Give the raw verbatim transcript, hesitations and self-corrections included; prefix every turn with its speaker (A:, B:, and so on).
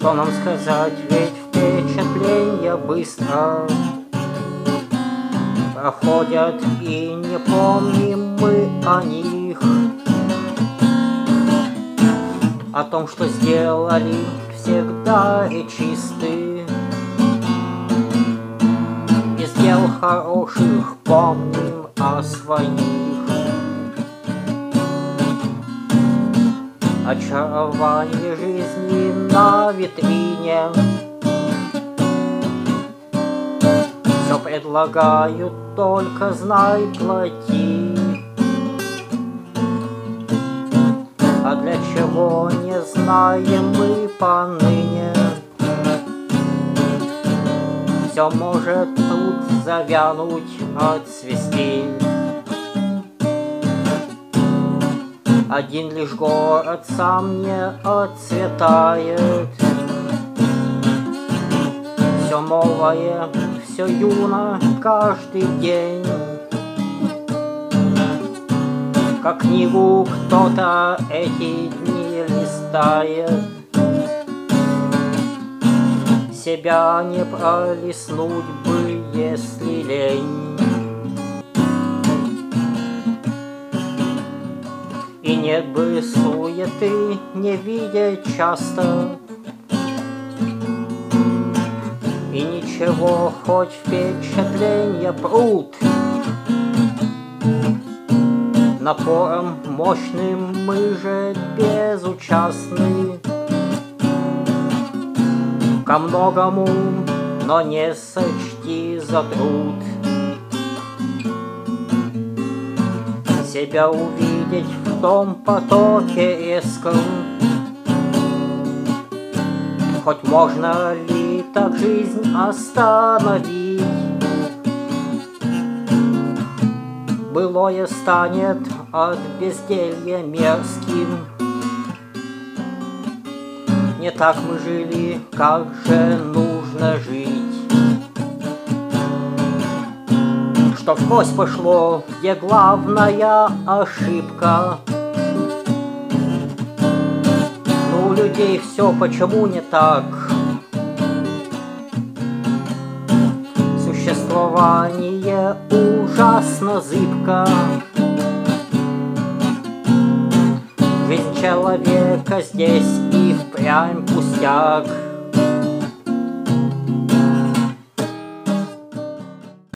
A: Что нам сказать, ведь впечатления быстро проходят, и не помним мы о них. О том, что сделали, всегда и чисты. Из дел хороших помним о своих. Очарование жизни на витрине. Все предлагают, только знай, плати. А для чего, не знаем мы поныне. Все может тут завянуть, отцвести. Один лишь город сам не отцветает. Все новое, все юно каждый день. Как книгу кто-то эти дни листает. Себя не пролистнуть бы, если лень. И нет бы суеты не видеть часто. И ничего, хоть впечатления пруд. Напором мощным мы же безучастны ко многому, но не сочти за труд. Себя увидеть в том потоке резком. Хоть можно ли так жизнь остановить? Былое станет от безделья мерзким. Не так мы жили, как же нужно жить. Что вкось пошло, где главная ошибка. Ну, у людей все почему не так? Существование ужасно зыбко. Жизнь человека здесь и впрямь пустяк.